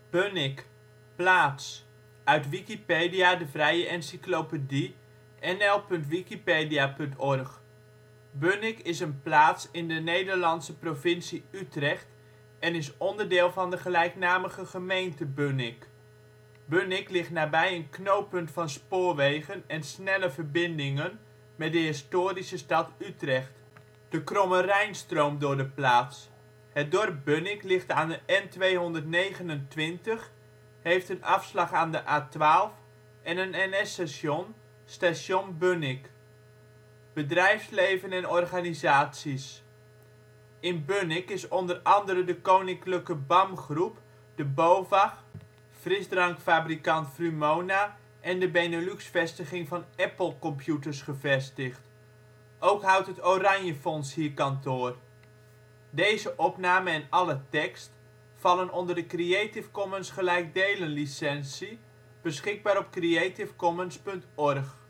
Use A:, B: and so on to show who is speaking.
A: Bunnik, plaats, uit Wikipedia, de vrije encyclopedie. nl.wikipedia.org. Bunnik is een plaats in de Nederlandse provincie Utrecht en is onderdeel van de gelijknamige gemeente Bunnik. Bunnik ligt nabij een knooppunt van spoorwegen en snelle verbindingen met de historische stad Utrecht. De Kromme Rijn stroomt door de plaats. Het dorp Bunnik ligt aan de N229, heeft een afslag aan de A12 en een NS-station, Station Bunnik. Bedrijfsleven en organisaties. In Bunnik is onder andere de Koninklijke BAM Groep, de BOVAG, frisdrankfabrikant Vrumona en de Benelux-vestiging van Apple Computers gevestigd. Ook houdt het Oranjefonds hier kantoor. Deze opname en alle tekst vallen onder de Creative Commons gelijkdelen licentie, beschikbaar op creativecommons.org